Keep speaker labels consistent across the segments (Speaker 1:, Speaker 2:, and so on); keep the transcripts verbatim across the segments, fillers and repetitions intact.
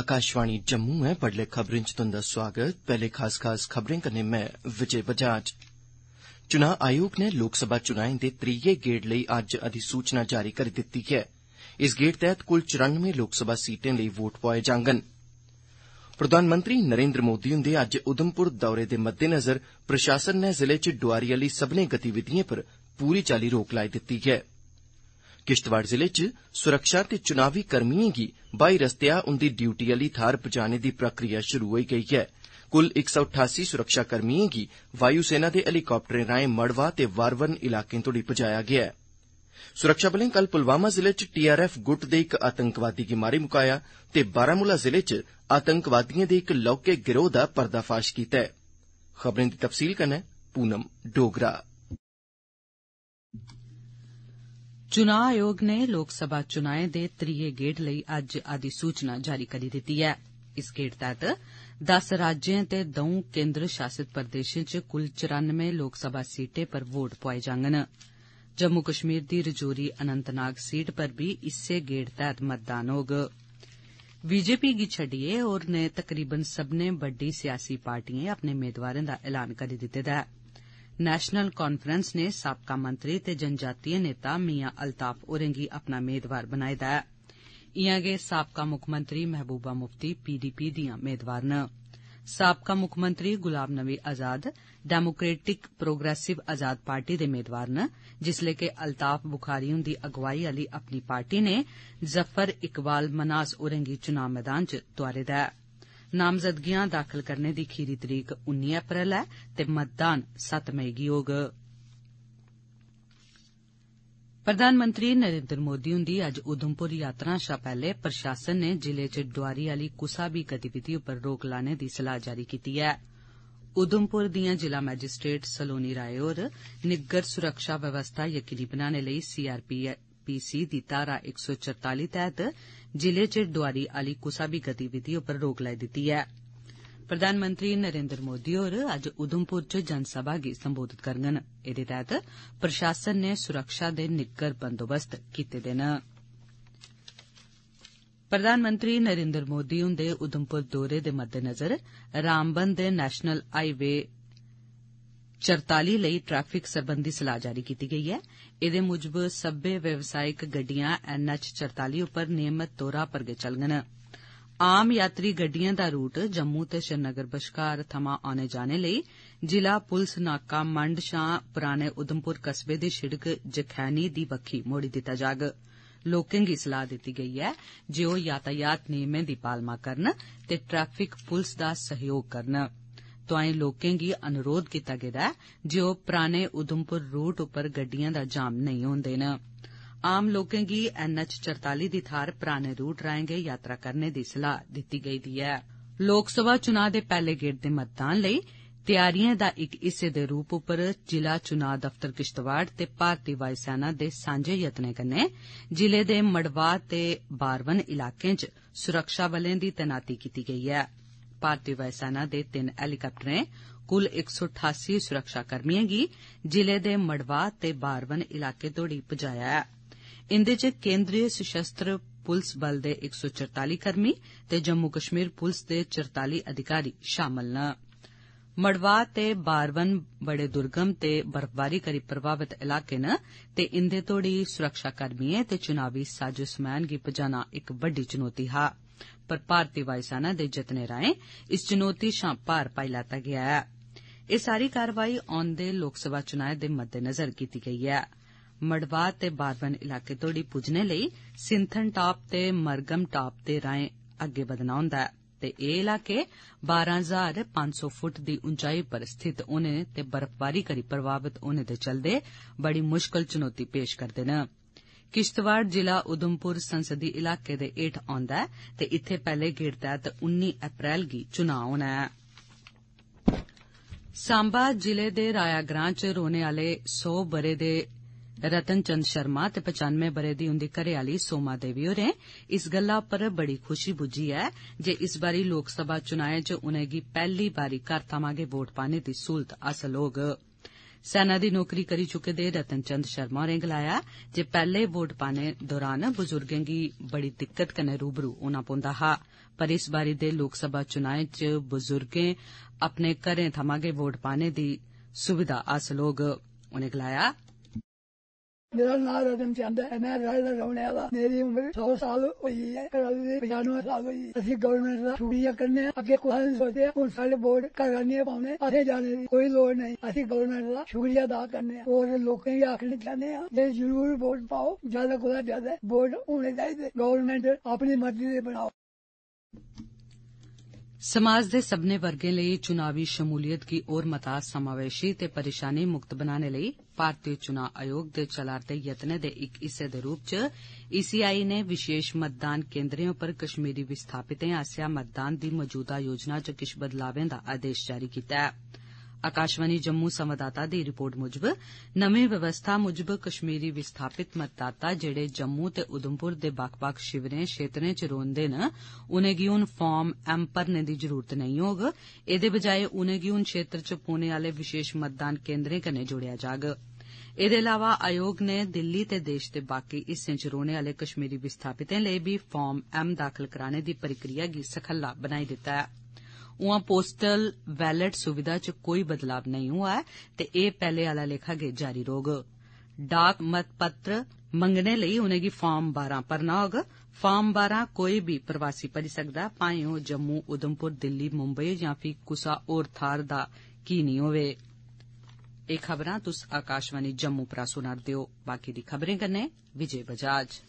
Speaker 1: आकाशवाणी जम्मू है बडले खबरें च तुंदा स्वागत। पहले खास खास खबरें कन्नै मैं विजय बजाज। चुनां आयोग ने लोकसभा चुनाएं दे त्रीये गेड़ लेई अज्ज अधिसूचना जारी करी दित्ती ऐ। इस गेड़ तैहत कुल चौरानवे लोकसभा सीटें लेई वोट पोआए जांगन। प्रधानमंत्री नरेन्द्र मोदी हुंदे अज्ज उधमपुर दौरे दे मद्देनजर प्रशासन नै जिले च डोआरी आली सब्बनें गतिविधिएं पर पूरी चाल्ली रोक लाई दित्ती ऐ। किश्तवाड़ जिले च सुरक्षा ते चुनावी कर्मिएं गी ब्हाई रस्तेया उंदी ड्यूटी आली थाहर पजाने दी प्रक्रिया शुरू होई गेई ऐ। कुल इक सौ ठासी सुरक्षा कर्मिएं गी वायु सेना दे हैलीकाप्टरें राएं मड़वा ते वारवन इलाकें तोड़ी पजाया गेआ ऐ। सुरक्षा बलें कल पुलवामा जिले च टीआरएफ गुट दे इक आतंकवादी गी मारी मुकाया ते बारामूला जिले च आतंकवादिएं दे इक लौह्के गिरोह दा पर्दाफाश कीता ऐ। खबरें दी तफसील कन्नै पूनम डोगरा।
Speaker 2: चुनां आयोग ने लोकसभा चुनाएं दे त्रीये गेड़ लेई अज्ज अधिसूचना जारी करी दित्ती ऐ। इस गेड़ तैहत दस राज्यें ते दऊं केन्द्र शासित प्रदेशें च कुल चौरानवे लोकसभा सीटें पर वोट पोआए जांगन। जम्मू कश्मीर दी रजौरी अनंतनाग सीट पर बी इस्सै गेड़ तैहत मतदान होग। बीजेपी गी छड्डियै होरनें तकरीबन सब्बनें बड्डी सियासी पार्टिएं अपने मेदवारें दा ऐलान करी दित्ते दा ऐ। नेशनल कांफ्रेंस ने साबका मंत्री ते जनजातीय नेता मियां अल्ताफ होरें गी अपना मेदवार बनाए दा ऐ। इयां गै साबका मुक्खमंत्री महबूबा मुफ्ती पीडीपी दियां मेदवार न। साबका मुक्खमंत्री Ghulam Nabi Azad Democratic Progressive Azad party दे मेदवार न, जिसलै के अल्ताफ बुखारी हुंदी अगुवाई आली अपनी पार्टी ने जफर इकबाल मनास होरें गी चुनां मैदान च तोआरे दा ऐ। नामजदगियां दाखल करने दी खीरी तरीक उन्नी अप्रैल ऐ ते मतदान सत्त मई गी होग। प्रधानमंत्री नरेन्द्र मोदी हुंदी अज्ज उधमपुर यात्रा शा पैहले प्रशासन ने जिले च डोआरी आली कुसा बी गतिविधि उप्पर रोक लाने दी सलाह जारी कीती ऐ। उधमपुर दियां जिला मैजिस्ट्रेट सलोनी राय होर निग्गर सुरक्षा व्यवस्था यकीनी बनाने लेई सीआरपीसी दी धारा इक सौ चरताली तैहत जिले च डोआरी आली कुसा बी गतिविधि उप्पर रोक लाई दित्ती ऐ। प्रधानमंत्री नरेन्द्र मोदी होर अज्ज उधमपुर च जनसभा गी संबोधित करङन। एदे तैहत प्रशासन ने सुरक्षा दे निग्गर बंदोबस्त कीते दे न। प्रधानमंत्री नरेन्द्र मोदी हुंदे उधमपुर दौरे दे मद्देनजर रामबन दे नेशनल हाईवे चरताली लेई ट्रैफिक सरबंधी सलाह जारी कीती गेई ऐ। एदे मुजब सब्बै व्यावसायिक गड्डियां एनएच चरताली उप्पर नियमित तौरा पर गै चलङन। आम यात्री गड्डिएं दा रूट जम्मू ते श्रीनगर बश्कार थमां औने जाने लेई जिला पुलस नाका मंड शां पुराने उधमपुर कस्बे दी शिड़क जखैनी दी बक्खी मोड़ी दित्ता जाग। लोकें गी सलाह दित्ती गेई ऐ जे ओह यातायात नियमें दी पालमा करन ते ट्रैफिक पुलस दा सहयोग करन। तोआईं लोकें गी अनुरोध कीता गेदा ऐ जे ओह पुराने उधमपुर रूट उप्पर गड्डिएं दा जाम नेईं होन देन। आम लोकें गी एनएच चरताली दी थाहर पुराने रूट राएं गै यात्रा करने दी सलाह दित्ती गेई दी ऐ। लोकसभा चुनां दे पैहले गेड़ दे मतदान लेई तैयारिएं दा इक हिस्से दे रूप उप्पर जिला चुनां दफ्तर किश्तवाड़ ते भारती वायु सेना दे सांझे यत्नें कन्नै जिले दे मड़वाह ते बारवन इलाकें च सुरक्षा बलें दी तैनाती कीती गेई ऐ। भारती वायु सेना दे तिन्न हैलीकाप्टरें कुल इक सौ ठासी सुरक्षा कर्मिएं गी जिले दे मड़वाह ते बारवन इलाके तोड़ी पजाया ऐ। इंदे च केन्द्रीय सशस्त्र पुलस बल दे इक सौ चरताली कर्मी ते जम्मू कश्मीर पुलस दे चरताली अधिकारी शामल न। मड़वाह ते बारवन बड़े दुर्गम ते बर्फबारी करी प्रभावित इलाके न ते इंदे तोड़ी सुरक्षा कर्मिएं ते चुनावी साजो समान गी पजाना इक बड्डी चुनौती हा, पर भारती वायु सेना दे जतनें राएं इस चुनौती शां पार पाई लैता गेआ ऐ। एह सारी कारवाई औंदे लोकसभा चुनाएं दे मद्देनजर कीती गेई ऐ। मड़वाह ते बारवन इलाके तोड़ी पुज्जने लेई सिंथन टाप ते मरगम टाप दे राएं अग्गे बधना होंदा ऐ ते एह इलाके बारां हजार पंज सौ फुट दी उंचाई पर स्थित होने ते बर्फबारी करी प्रभावित होने दे चलदे बड़ी मुश्कल चुनौती पेश करदे न। किश्तवाड़ जिला उधमपुर संसदी इलाके दे हेठ औंदा ऐ ते इत्थे पैहले गेड़ तैहत उन्नी अप्रैल गी चुनां होना ऐ। सांबा जिले दे राया ग्रां च रौहने आले सौ बरे दे रतन चंद शर्मा ते पचानवे बरे दी उंदी घरेआली सोमा देवी होरें इस गल्ला पर बड़ी खुशी बुज्झी ऐ जे इस बारी लोकसभा चुनाएं च उनेंगी पैहली बारी घर थमां गै वोट पाने दी सहूलत हासल होग। सेना दी नौकरी करी चुके दे रतन चंद शर्मा होरें गलाया जे पैहले वोट पाने दौरान बुजुर्गें गी बड़ी दिक्कत कन्नै रूबरू होना पौंदा हा, पर इस बारी दे लोकसभा चुनाएं च बुजुर्गें अपने घरें थमां गै वोट पाने दी सुविधा हासल होग। उनें गलाया,
Speaker 3: मेरा नाम रतन चंद है, मैं रल रौने वाला, मेरी उम्र सौ साल हुई है, पचानवे साल हुई। असि गवर्नमेंट का शुक्रिया करने अगे कुछ नहीं सोचते, हूं साढ़े वोट घर नहीं पाने, असें जाने की कोई लोड़ नहीं। असि गवर्नमेंट का शुक्रिया अदा करने और लोगों की आखना चाहते हैं ये जरूर वोट पाओ, ज्यादा कोला ज्यादा वोट होने चाहिए, गवर्नमेंट अपनी मर्जी से बनाओ।
Speaker 2: समाज दे सब्बने वर्गें लेई चुनावी शमूलियत गी होर मता समावेशी ते परेशानी मुक्त बनाने लेई भारतीय चुनां आयोग दे चला'रदे यत्नें दे इक हिस्से दे रूप च ईसीआई ने विशेष मतदान केन्द्रें उप्पर कश्मीरी विस्थापितें आसेआ मतदान दी मौजूदा योजना च किश बदलावें दा आदेश जारी कीता ऐ। आकाशवाणी जम्मू संवाददाता दी रिपोर्ट मुजब नमीं व्यवस्था मुजब कश्मीरी विस्थापित मतदाता जेड़े जम्मू ते उधमपुर दे बक्ख-बक्ख शिविरें क्षेत्रें च रौंह्दे न, उनेंगी हुन फार्म एम भरने दी जरूरत नेईं होग। एह्दे बजाय उनेंगी हुन क्षेत्र च पौने आले विशेष मतदान केन्द्रें कन्नै जोड़ेआ जाग। एह्दे अलावा आयोग ने दिल्ली ते देश दे बाकी हिस्सें च रौह्ने आले कश्मीरी विस्थापितें लेई बी फार्म एम दाखल कराने दी प्रक्रिया गी सखल्ला बनाई दित्ता ऐ। उआं पोस्टल बैलेट सुविधा च कोई बदलाव नेईं होआ ऐ ते एह् पैह्ले आला लेखा गै जारी रौह्ग। डाक मतपत्र मंगने लेई उनेंगी फार्म बारां भरना होग। फार्म बारां कोई बी प्रवासी भरी सकदा, भाएं ओह् जम्मू, उधमपुर, दिल्ली, मुंबई जां फ्ही कुसा होर थाह्र दा की निं होवे। एह् खबरां तुस आकाशवाणी जम्मू परा सुना'रदे ओ। बाकी दी खबरें कन्नै विजय बजाज।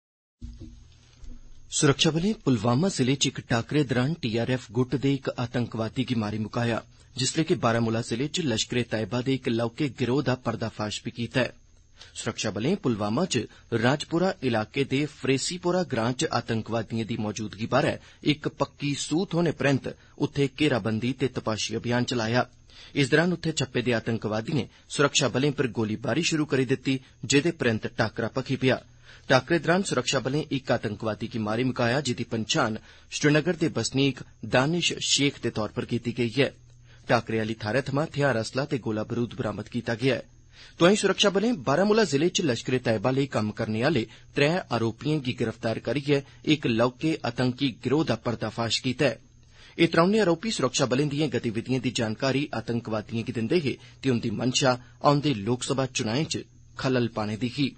Speaker 1: सुरक्षाबलें पुलवामा जिले च इक टाकरे दौरान टीआरएफ गुट दे इक आतंकवादी गी मारी मुकाया, जिसलै कि बारामूला जिले च लश्करे तैयबा दे इक लौह्के गिरोह दा पर्दाफाश बी कीता ऐ। सुरक्षाबलें पुलवामा च राजपुरा इलाके दे फरेसीपोरा ग्रां च आतंकवादिएं दी मौजूदगी बारै इक पक्की सूह थ्होने परैंत उत्थे घेराबंदी ते तपाशी अभियान चलाया। इस दौरान उत्थे छप्पे दे आतंकवादिएं सुरक्षाबलें पर गोलीबारी शुरू करी दित्ती, जेदे परैंत टाकरा भखी पेआ। टाकरे दौरान सुरक्षाबलें इक आतंकवादी गी मारी मुकाया, जेदी पंछान श्रीनगर दे बसनीक दानिश शेख दे तौर पर कीती गेई ऐ। टाकरे आली थाह्रै थमां हथियार असला ते गोला बरूद बरामद कीता गेआ ऐ। तोआईं सुरक्षाबलें बारामूला जिले च लश्करे तैयबा लेई कम्म करने आले त्रै आरोपिएं गी गिरफ्तार करियै इक लौह्के आतंकी गिरोह दा पर्दाफाश कीता ऐ। एह् त्रौनें आरोपी सुरक्षाबलें दिएं गतिविधिएं दी जानकारी आतंकवादिएं गी दिंदे हे ते उंदी मंशा औंदे लोकसभा चुनाएं च खलल पाने दी ही।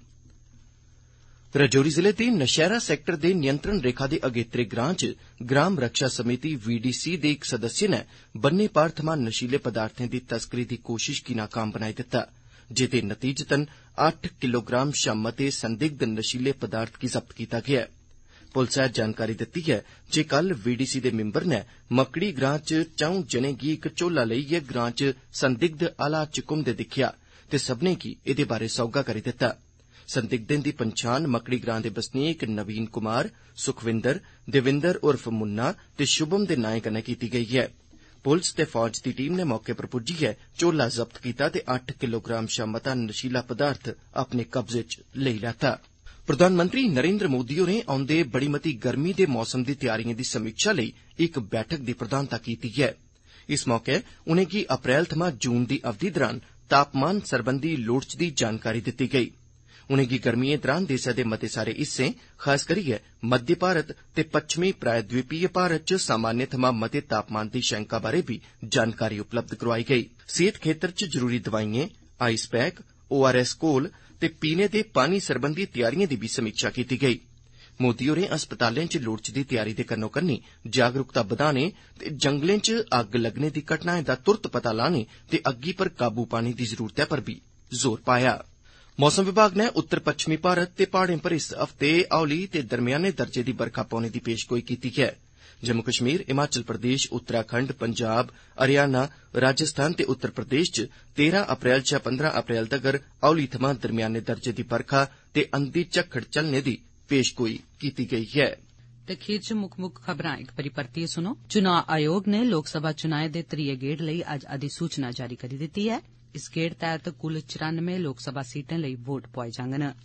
Speaker 1: राजौरी जिले दे नशैरा सैक्टर दे नियंत्रण रेखा दे अगेत्रे ग्रां च ग्राम रक्षा समिति वीडीसी दे इक सदस्य नै बन्ने पार थमां नशीले पदार्थें दी तस्करी दी कोशिश गी नाकाम बनाई दित्ता, जेदे नतीजतन अट्ठ किलोग्राम शा मते संदिग्ध नशीले पदार्थ गी जब्त कीता गेआ। पुलसै जानकारी दित्ती ऐ जे कल वीडीसी दे मिंबर नै मकड़ी ग्रां च चौं जनें गी इक झोला लेइयै ग्रां च संदिग्ध हालात च घुमदे दिक्खेआ ते सब्बनें गी एह्दे बारै सौगा करी दित्ता। संदिग्धें दी पंछान मकड़ी ग्रां दे बसनीक नवीन कुमार, सुखविंदर, देविंदर उर्फ मुन्ना ते शुभम दे नाएं कन्नै कीती गेई ऐ। पुलस ते फौज दी टीम नै मौके पर पुज्जियै झोला जब्त कीता ते अट्ठ किलोग्राम शा मता नशीला पदार्थ अपने कब्जे च लेई लैता। प्रधानमंत्री नरेंद्र मोदी होरें औंदे बड़ी मती गर्मी दे मौसम दी तैयारिएं दी समीक्षा लेई इक बैठक दी प्रधानता कीती ऐ। इस मौके उनेंगी अप्रैल थमां जून दी अवधि दौरान तापमान सरबंधी लोड़चदी जानकारी दित्ती गेई। उनेंगी गर्मिएं दौरान देसै दे मते सारे हिस्सें, खास करियै मध्य भारत ते पच्छमी प्रायद्वीपीय भारत च सामान्य थमां मते तापमान दी शैंका बारै बी जानकारी उपलब्ध करोआई गेई। सेहत खेतर च जरूरी दवाइएं, आइस पैक, ओआरएस घोल ते पीने दे पानी सरबंधी तैयारिएं दी बी समीक्षा कीती गेई। मोदी होरें अस्पतालें च लोड़चदी तैयारी दे कन्नो कन्नी जागरूकता बधाने ते जंगलें च अग्ग लग्गने दी घटनाएं दा तुरत पता लाने ते अग्गी पर काबू पाने दी जरूरतै पर बी जोर पाया। मौसम विभाग नै उत्तर पच्छमी भारत ते प्हाड़ें पर इस हफ्ते हौली ते दरम्याने दर्जे दी बरखा पौने दी पेशगोई कीती ऐ। जम्मू कश्मीर, हिमाचल प्रदेश, उत्तराखंड, पंजाब, हरियाणा, राजस्थान ते उत्तर प्रदेश च तेरह अप्रैल शा पंद्रह अप्रैल तगर हौली थमां दरम्याने दर्जे दी बरखा ते अंधी झक्खड़ चलने दी पेशगोई कीती गेई ऐ।
Speaker 2: ते खीर च मुक्ख मुक्ख खबरां इक बारी परतियै सुनो। चुनां आयोग ने लोकसभा चुनाएं दे त्रिये गेड़ लेई अज्ज अधिसूचना जारी करी दित्ती ऐ। इस गेड़ तैह्त कुल चौरानवे लोकसभा सीटें लेई वोट पोआए जाङन।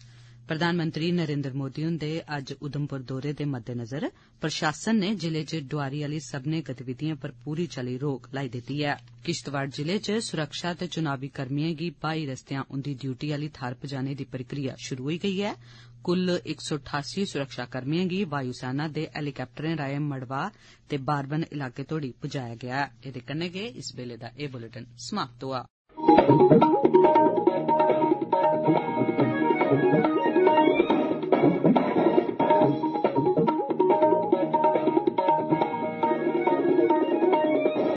Speaker 2: प्रधानमंत्री नरेन्द्र मोदी हुंदे अज्ज उधमपुर दौरे दे मद्देनजर प्रशासन ने जिले च डोआरी आली सब्बनें गतिविधिएं पर पूरी चाल्ली रोक लाई दित्ती ऐ। किश्तवाड़ जिले च सुरक्षा ते चुनावी कर्मिएं गी ब्हाई रस्तेयां उंदी ड्यूटी आली थाहर पजाने दी प्रक्रिया शुरू होई गेई ऐ। कुल इक सौ ठासी सुरक्षा कर्मिएं गी वायु सेना दे हैलीकाप्टरें राएं मड़वा ते बारबन इलाके तोड़ी पुजाया गेआ ऐ। एह्दे कन्नै गै इस बेल्ले दा एह् बुलेटिन समाप्त होआ।